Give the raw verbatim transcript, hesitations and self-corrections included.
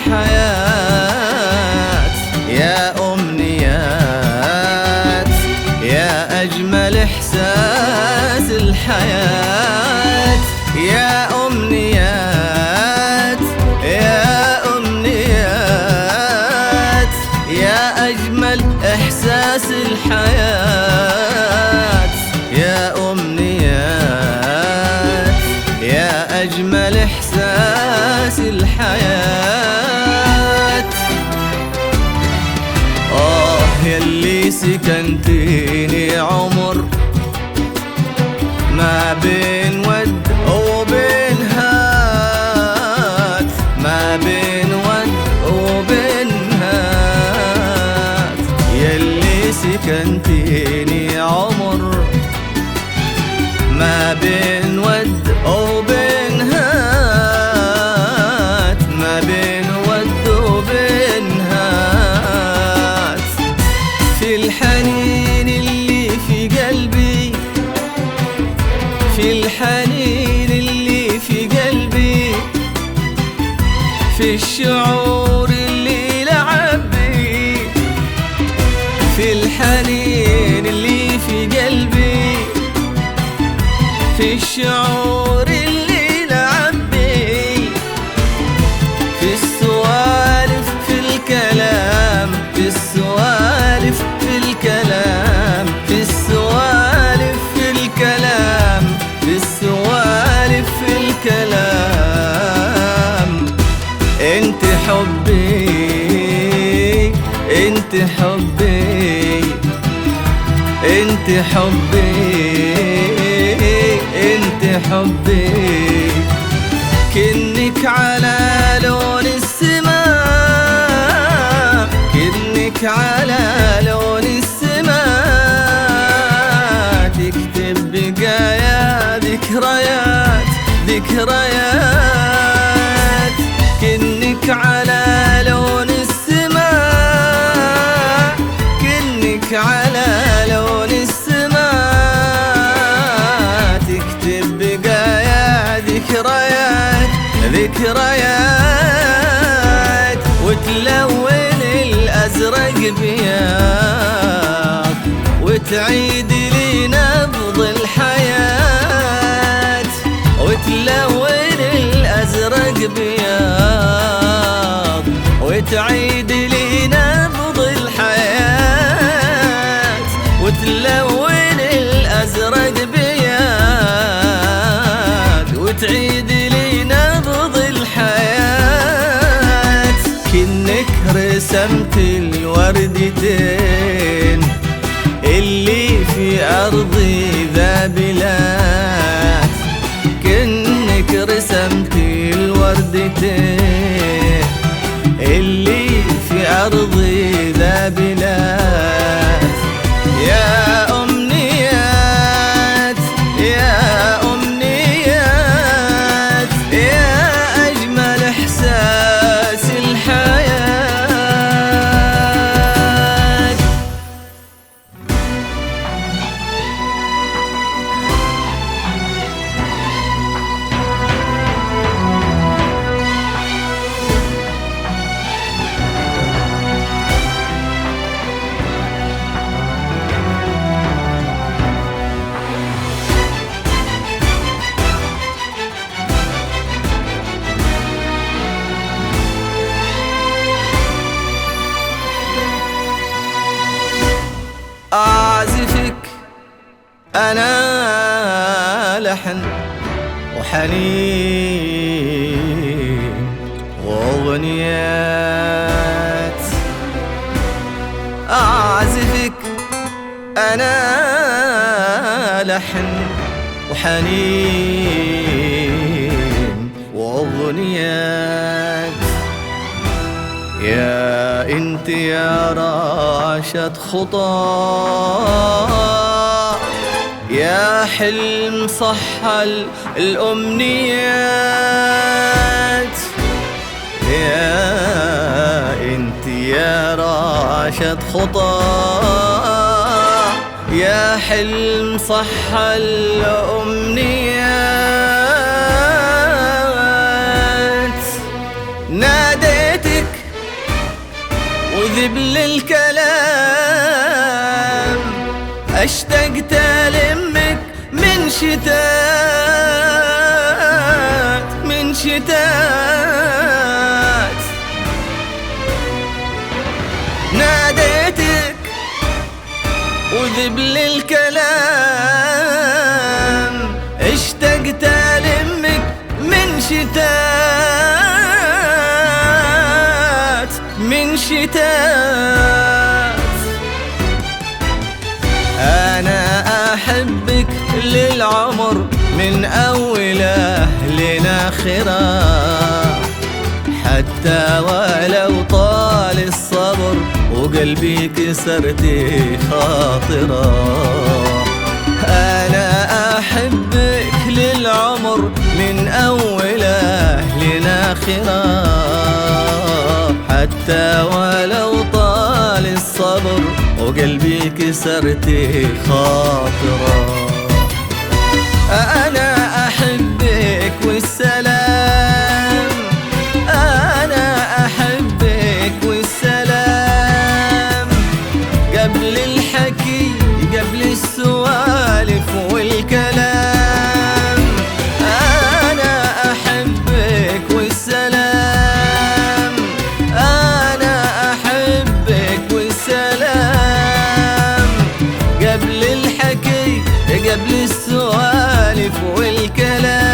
الحياة يا أمنيات، يا أجمل إحساس الحياة يا أمنيات، يا أمنيات، يا أجمل إحساس الحياة يا أمنيات، يا أجمل إحساس الحياة. آه يلي سكنتيني عمر ما بين ود وبين هات، ما بين ود وبين هات، يلي سكنتيني عمر ما بين ود وبين هات، ما بين ود وبين هات. في الحنين اللي في قلبي، في الحنين اللي في قلبي، في الشعور اللي لعب بي، في الحنين اللي في قلبي، في الشعور اللي لعب بي، في السوالف في الكلام، في السوالف في الكلام، في السوالف في الكلام، في السوالف في الكلام. انت حبي، انت حبي، انت حبي، انت حبي، كنك على لون السماء، كنك على لون السماء، تكتب بقايا ذكريات، ذكريات، كنك على لون السماء، كنك على لون السماء، تكتب بقايا ذكريات، ذكريات، وتلون الأزرق بياض، وتعيد لي نبض الحياة، وتلون الأزرق بياض، وتعيد لي نبض الحياة، وتلون الأزرق بياض، وتعيد لي نبض الحياة. كنك رسمت الوردتين اللي في أرضي ذابلات، كنك رسمت الوردتين اللي في أرضي ذابلات يا أمنيات، يا أمنيات، يا أجمل إحساس الحياة. أعزفك أنا لحن وحنين وأغنيات، أعزفك أنا لحن وحنين وأغنيات. يا انت يا راشد خطى، يا حلم صح الأمنيات، يا انت يا راشد خطى، يا حلم صح الأمنيات. ناديتك وذب للكلام، اشتقت ألمك من شتات من شتات. ناديتك وذب للكلام، اشتقت ألمك من شتات من شتات. أنا أحبك للعمر من أوله لآخره، حتى ولو طال الصبر وقلبي كسرتي خاطره. أنا أحبك للعمر من أوله لآخره، حتى ولو طال الصبر وقلبي كسرتي خاطره. أنا أحبك والسلام، أنا أحبك والسلام، قبل الحكي قبل السوالف والكلام. أنا أحبك والسلام، أنا أحبك والسلام، قبل الحكي قبل السوالف والكلام.